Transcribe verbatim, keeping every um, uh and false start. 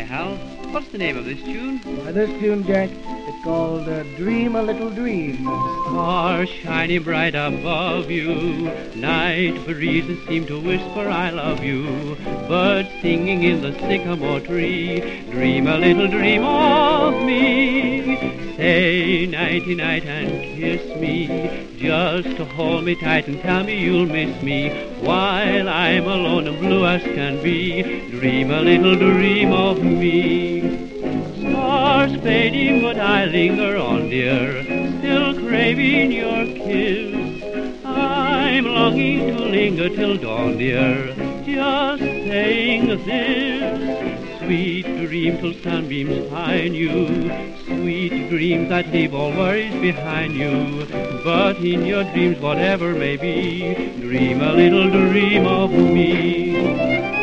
Hal. What's the name of this tune? Why, this tune, Jack, it's called uh, Dream a Little Dream. Stars shining bright above you, night breezes seem to whisper I love you, birds singing in the sycamore tree, dream a little dream of me. Say nighty-night and kiss me, just to hold me tight and tell me you'll miss me, while I'm alone and blue as can be, dream a little dream of me. Stars fading, but I linger on, dear, still craving your kiss. I'm longing to linger till dawn, dear, just saying this. Sweet dreams till sunbeams find you, sweet dreams that leave all worries behind you. But in your dreams, whatever may be, dream a little dream of me.